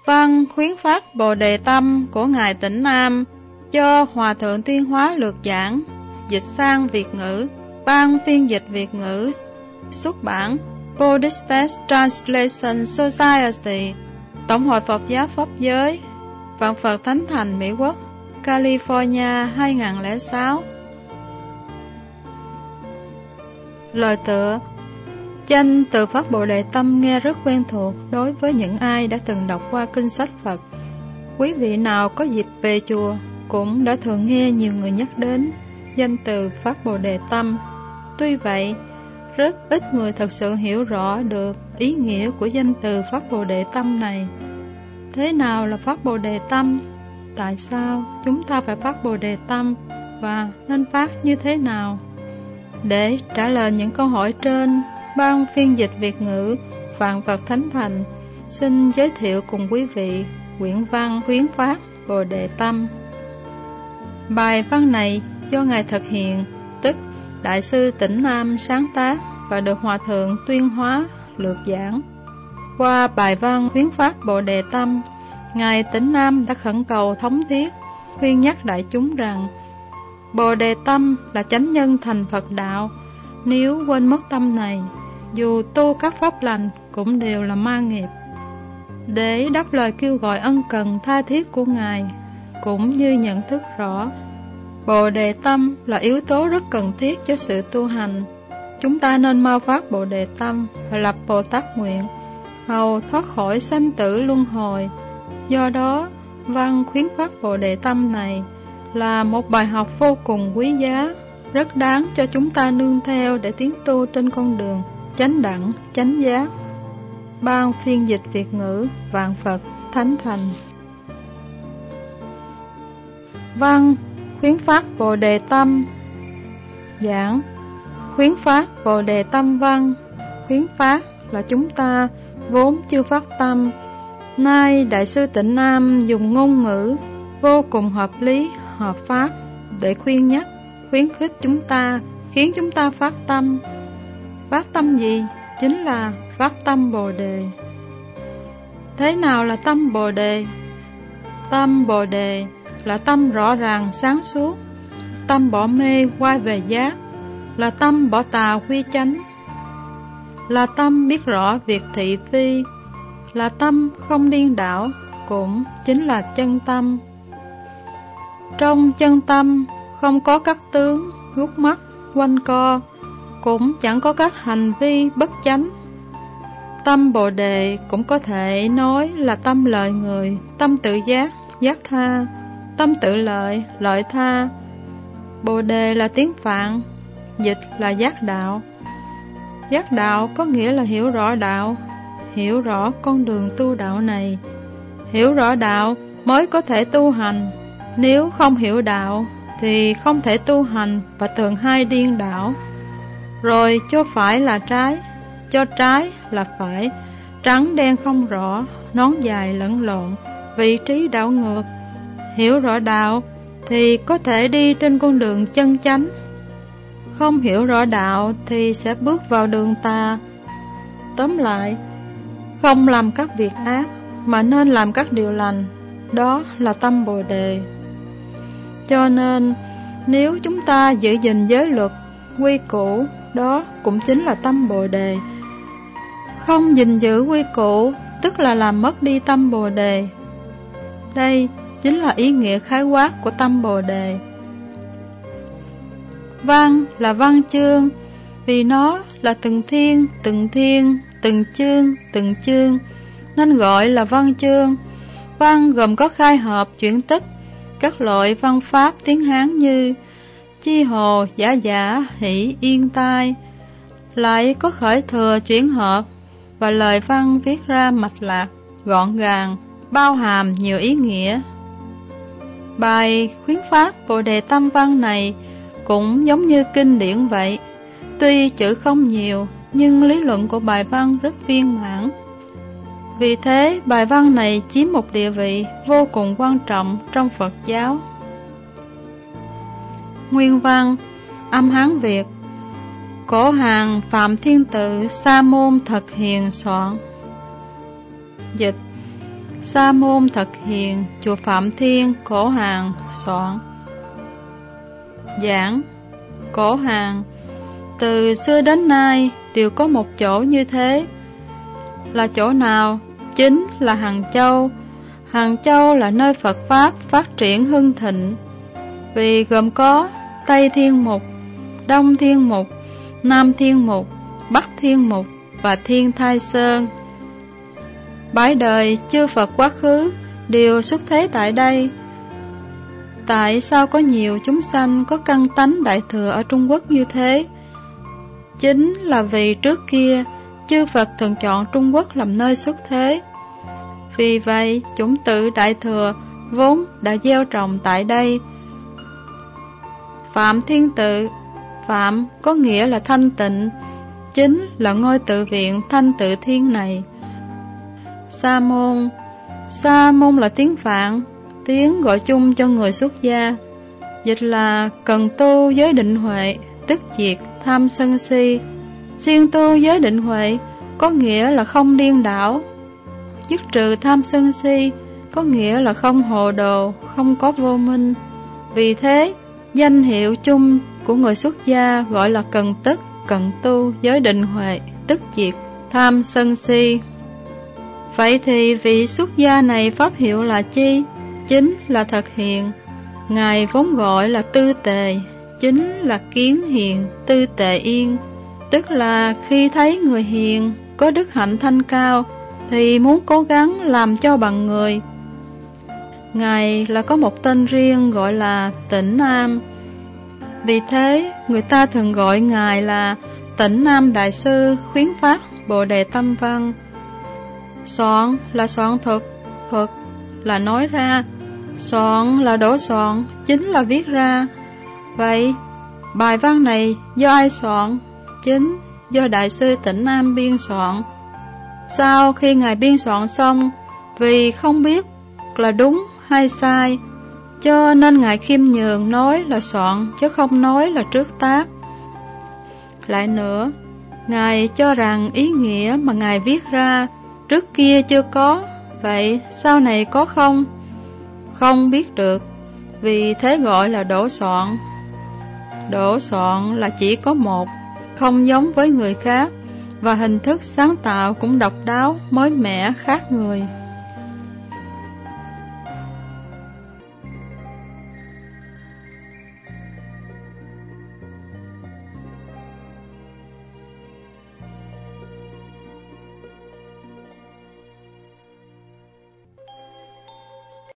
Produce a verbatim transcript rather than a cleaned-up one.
Văn khuyến phát Bồ Đề Tâm của Ngài Tĩnh Nam do Hòa Thượng Tuyên Hóa lược giảng, dịch sang Việt ngữ, ban phiên dịch Việt ngữ, xuất bản Buddhist Translation Society, Tổng hội Phật giáo Pháp giới, Vạn Phật Thánh Thành, Mỹ Quốc, California, hai nghìn lẻ sáu. Lời tựa. Danh từ Pháp Bồ Đề Tâm nghe rất quen thuộc đối với những ai đã từng đọc qua kinh sách Phật. Quý vị nào có dịp về chùa cũng đã thường nghe nhiều người nhắc đến danh từ Pháp Bồ Đề Tâm. Tuy vậy, rất ít người thật sự hiểu rõ được ý nghĩa của danh từ Pháp Bồ Đề Tâm này. Thế nào là Pháp Bồ Đề Tâm? Tại sao chúng ta phải phát Bồ Đề Tâm và nên phát như thế nào? Để trả lời những câu hỏi trên, ban phiên dịch Việt ngữ Vạn Phật Thánh Thành xin giới thiệu cùng quý vị quyển văn khuyến phát Bồ Đề Tâm. Bài văn này do Ngài Thực Hiện, tức Đại sư Tĩnh Nam sáng tác và được Hòa Thượng Tuyên Hóa lược giảng. Qua bài văn khuyến phát Bồ Đề Tâm, Ngài Tĩnh Nam đã khẩn cầu thống thiết, khuyên nhắc đại chúng rằng Bồ Đề Tâm là chánh nhân thành Phật đạo. Nếu quên mất tâm này, dù tu các pháp lành cũng đều là ma nghiệp. Để đáp lời kêu gọi ân cần tha thiết của Ngài, cũng như nhận thức rõ Bồ Đề Tâm là yếu tố rất cần thiết cho sự tu hành, chúng ta nên mau phát Bồ Đề Tâm và lập Bồ Tát nguyện, hầu thoát khỏi sanh tử luân hồi. Do đó, văn khuyến phát Bồ Đề Tâm này là một bài học vô cùng quý giá, rất đáng cho chúng ta nương theo để tiến tu trên con đường chánh đẳng, chánh giác. Ban phiên dịch Việt ngữ Vạn Phật Thánh Thành. Văn khuyến phát Bồ Đề Tâm. Giảng khuyến phát Bồ Đề Tâm văn. Khuyến phát là chúng ta vốn chưa phát tâm. Nay Đại sư Tịnh Nam dùng ngôn ngữ vô cùng hợp lý, hợp pháp để khuyên nhắc, khuyến khích chúng ta, khiến chúng ta phát tâm. Phát tâm gì? Chính là phát tâm Bồ Đề. Thế nào là tâm Bồ Đề? Tâm Bồ Đề là tâm rõ ràng sáng suốt, tâm bỏ mê quay về giác, là tâm bỏ tà quy chánh, là tâm biết rõ việc thị phi, là tâm không điên đảo, cũng chính là chân tâm. Trong chân tâm không có các tướng, gút mắt, quanh co, cũng chẳng có các hành vi bất chánh. Tâm Bồ Đề cũng có thể nói là tâm lợi người, tâm tự giác, giác tha, tâm tự lợi, lợi tha. Bồ Đề là tiếng Phạn, dịch là giác đạo. Giác đạo có nghĩa là hiểu rõ đạo, hiểu rõ con đường tu đạo này. Hiểu rõ đạo mới có thể tu hành. Nếu không hiểu đạo thì không thể tu hành và thường hay điên đảo. Rồi cho phải là trái, cho trái là phải, trắng đen không rõ, nón dài lẫn lộn, vị trí đảo ngược. Hiểu rõ đạo thì có thể đi trên con đường chân chánh. Không hiểu rõ đạo thì sẽ bước vào đường tà. Tóm lại, không làm các việc ác mà nên làm các điều lành, đó là tâm Bồ Đề. Cho nên, nếu chúng ta giữ gìn giới luật, quy củ, đó cũng chính là tâm Bồ Đề. Không gìn giữ quy củ, tức là làm mất đi tâm Bồ Đề. Đây chính là ý nghĩa khái quát của tâm Bồ Đề. Văn là văn chương, vì nó là từng thiên, từng thiên, từng chương, từng chương, nên gọi là văn chương. Văn gồm có khai hợp, chuyển tích, các loại văn pháp tiếng Hán như chi hồ, giả giả, hỷ, yên tai, lại có khởi thừa, chuyển hợp, và lời văn viết ra mạch lạc, gọn gàng, bao hàm nhiều ý nghĩa. Bài khuyến phát Bồ Đề Tâm văn này cũng giống như kinh điển vậy, tuy chữ không nhiều, nhưng lý luận của bài văn rất viên mãn. Vì thế, bài văn này chiếm một địa vị vô cùng quan trọng trong Phật giáo. Nguyên văn, âm Hán Việt. Cổ hàng Phạm Thiên Tự Sa Môn Thật Hiền soạn. Dịch. Sa môn thật hiền, chùa Phạm Thiên, Cổ Hàng soạn. Giảng. Cổ Hàng: từ xưa đến nay đều có một chỗ như thế. Là chỗ nào? Chính là Hằng Châu. Hằng Châu là nơi Phật Pháp phát triển hưng thịnh, vì gồm có Tây Thiên Mục, Đông Thiên Mục, Nam Thiên Mục, Bắc Thiên Mục và Thiên Thai Sơn. Bái đời chư Phật quá khứ đều xuất thế tại đây. Tại sao có nhiều chúng sanh có căn tánh đại thừa ở Trung Quốc như thế? Chính là vì trước kia chư Phật thường chọn Trung Quốc làm nơi xuất thế. Vì vậy chủng tử đại thừa vốn đã gieo trồng tại đây. Phạm Thiên Tự, Phạm có nghĩa là thanh tịnh, chính là ngôi tự viện Thanh Tự Thiên này. Sa môn, Sa môn là tiếng Phạn, tiếng gọi chung cho người xuất gia, dịch là cần tu giới định huệ, tức diệt tham sân si. Siêng tu giới định huệ có nghĩa là không điên đảo, dứt trừ tham sân si có nghĩa là không hồ đồ, không có vô minh. Vì thế danh hiệu chung của người xuất gia gọi là cần tức, cần tu giới định huệ, tức diệt tham sân si. Vậy thì vị xuất gia này pháp hiệu là chi? Chính là thật hiền. Ngài vốn gọi là tư tề, chính là kiến hiền, tư tề yên. Tức là khi thấy người hiền, có đức hạnh thanh cao, thì muốn cố gắng làm cho bằng người. Ngài là có một tên riêng gọi là Tĩnh Nam. Vì thế người ta thường gọi Ngài là Tĩnh Nam Đại Sư khuyến phát Bồ Đề Tâm Văn. Soạn là soạn thuật, thuật là nói ra, soạn là đổ soạn, chính là viết ra. Vậy bài văn này do ai soạn? Chính do Đại sư Tĩnh Nam biên soạn. Sau khi Ngài biên soạn xong, vì không biết là đúng hay sai, cho nên Ngài khiêm nhường nói là soạn, chứ không nói là trước tác. Lại nữa, Ngài cho rằng ý nghĩa mà Ngài viết ra trước kia chưa có, vậy sau này có không? Không biết được, vì thế gọi là đổ soạn. Đổ soạn là chỉ có một, không giống với người khác, và hình thức sáng tạo cũng độc đáo, mới mẻ khác người.